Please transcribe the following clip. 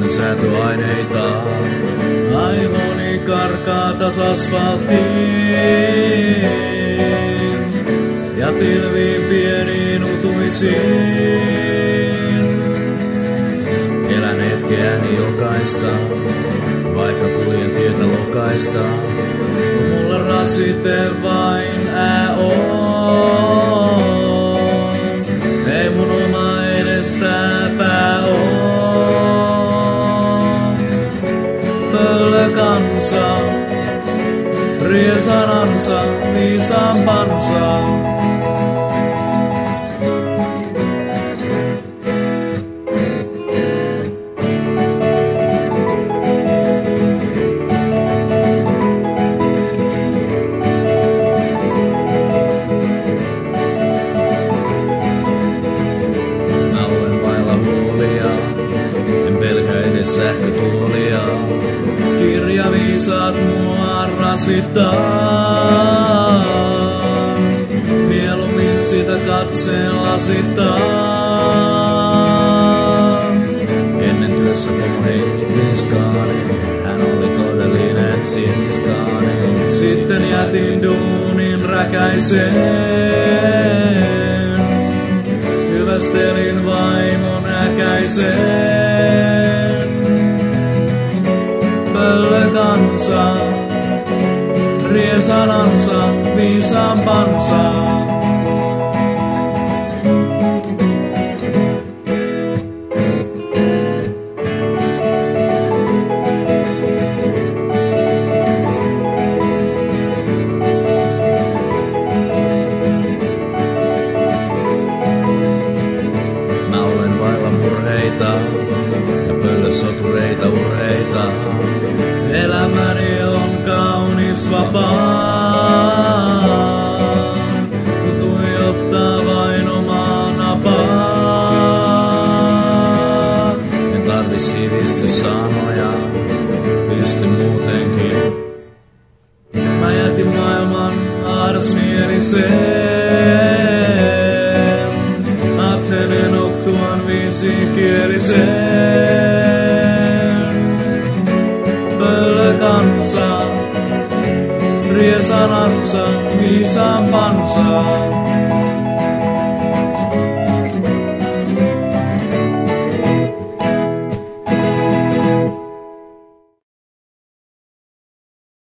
täynnä säätöaineita. Aivoni karkaa tas asfalttiin ja pilviin pieniin utuisiin. Elän hetkeäni jokaista, vaikka kuljen tietä lokaista. Mulla rasite vain on. Ei mun oma edestääpä oo. Pöllö kansa, riesanansa, viisampansa. Sähkötuolia, kirjaviisaat mua rasittaa. Mieluummin sitä katseen lasittaa. Ennen työssä kun hengitti niskaani, hän oli todellinen tsirkiskaani. Sitten jätin duunin räkäiseen, hyvästelin vaimon äkäiseen. Pöllö kansa, riesanansa, viisampansa. Mä olen vailla murheita ja pöllösotureita urheita. Elämäni on kaunis vapaa, kun tuijottaa vain omaa napaa. En tarvis sivistyssanoja, pystyn muutenkin. Mä jätin maailman ahdasmieliseen, Athene noctuan viisikieliseen. Kansa, riesanansa, viisampansa.